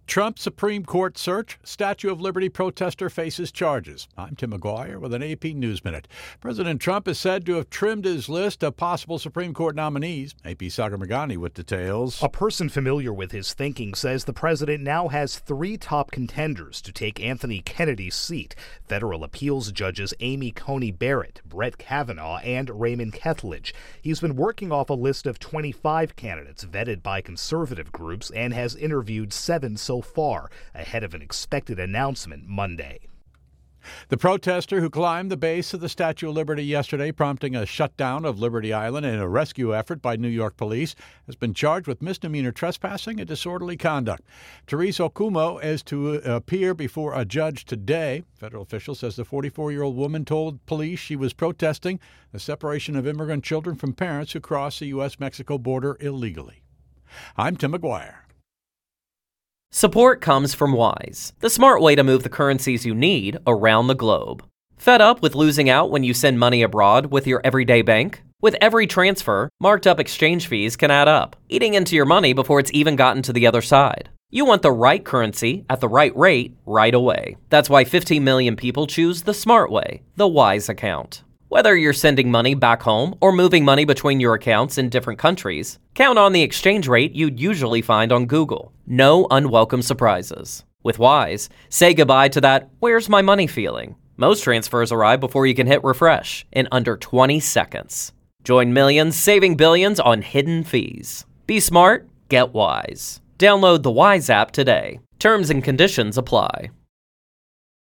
Trump Supreme Court search. Statue of Liberty protester faces charges. I'm Tim McGuire with an AP News Minute. President Trump is said to have trimmed his list of possible Supreme Court nominees. AP Sagar Meghani with details. A person familiar with his thinking says the president now has three top contenders to take Anthony Kennedy's seat: federal appeals judges Amy Coney Barrett, Brett Kavanaugh, and Raymond Kethledge. He's been working off a list of 25 candidates vetted by conservative groups and has interviewed 7 so far, ahead of an expected announcement Monday. The protester who climbed the base of the Statue of Liberty yesterday, prompting a shutdown of Liberty Island in a rescue effort by New York police, has been charged with misdemeanor trespassing and disorderly conduct. Therese Okumo is to appear before a judge today. Federal official says the 44-year-old woman told police she was protesting the separation of immigrant children from parents who cross the U.S.-Mexico border illegally. I'm Tim McGuire. Support comes from Wise, the smart way to move the currencies you need around the globe. Fed up with losing out when you send money abroad with your everyday bank? With every transfer, marked up exchange fees can add up, eating into your money before it's even gotten to the other side. You want the right currency at the right rate right away. That's why 15 million people choose the smart way, the Wise account. Whether you're sending money back home or moving money between your accounts in different countries, count on the exchange rate you'd usually find on Google. No unwelcome surprises. With Wise, say goodbye to that "where's my money" feeling. Most transfers arrive before you can hit refresh in under 20 seconds. Join millions saving billions on hidden fees. Be smart, get Wise. Download the Wise app today. Terms and conditions apply.